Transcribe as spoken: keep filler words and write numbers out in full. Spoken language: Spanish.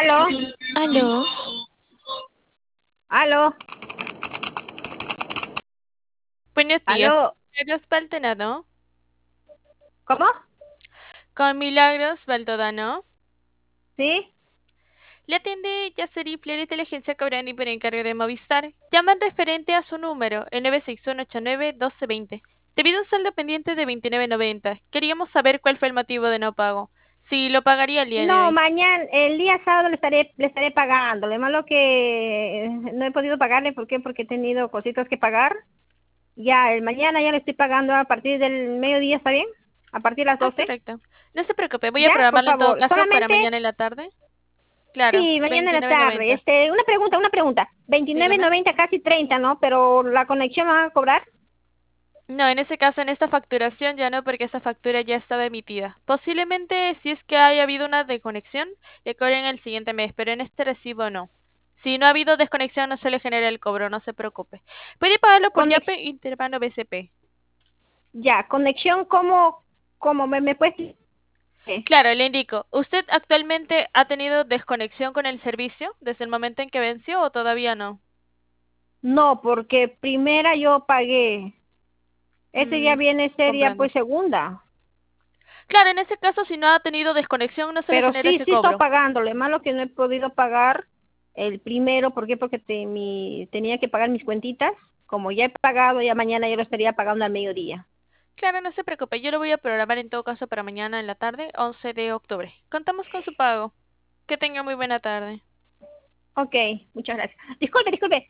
Aló, Aló, aló, buenos días. aló. Milagros Baldonado. ¿Cómo? Con Milagros Baldonado. ¿Sí? Le atiende Yaceri Flores de la agencia Cobrani por encargo de Movistar. Llaman referente a su número, el nueve seis uno ocho nueve uno dos dos cero. Debido a un saldo pendiente de veintinueve noventa, queríamos saber cuál fue el motivo de no pago. Si lo pagaría el día de No, hoy. mañana, el día sábado le estaré, le estaré pagando. Lo malo que no he podido pagarle, ¿por qué? Porque he tenido cositas que pagar. Ya, el mañana ya le estoy pagando a partir del mediodía, ¿está bien? A partir de las Ah, doce. correcto. No se preocupe, voy a Ya, por programarlo en todo favor. caso para Solamente, mañana en la tarde. Claro, sí, mañana en la veintinueve tarde. noventa. Este, una pregunta, una pregunta. Veintinueve Dígame. noventa, casi treinta, ¿no? Pero la conexión me van a cobrar. No, en ese caso, en esta facturación ya no, porque esa factura ya estaba emitida. Posiblemente, si es que haya habido una desconexión, le cobren el siguiente mes, pero en este recibo no. Si no ha habido desconexión, no se le genera el cobro, no se preocupe. Puede pagarlo por Conex, Yape Intermano B C P. ya, conexión, ¿cómo, cómo me, me puedes? Claro, le indico, ¿usted actualmente ha tenido desconexión con el servicio desde el momento en que venció o todavía no? No, porque primera yo pagué. Ese ya Mm, viene sería comprendo. pues segunda. Claro, en ese caso, si no ha tenido desconexión, no se le Pero genera sí, ese sí estoy cobro. pagándole. Malo que no he podido pagar el primero. ¿Por qué? Porque te- mi, tenía que pagar mis cuentitas. Como ya he pagado, ya mañana yo lo estaría pagando al mediodía. Claro, no se preocupe, yo lo voy a programar en todo caso para mañana en la tarde, once de octubre. Contamos con su pago. Que tenga muy buena tarde. Ok, muchas gracias. Disculpe, disculpe.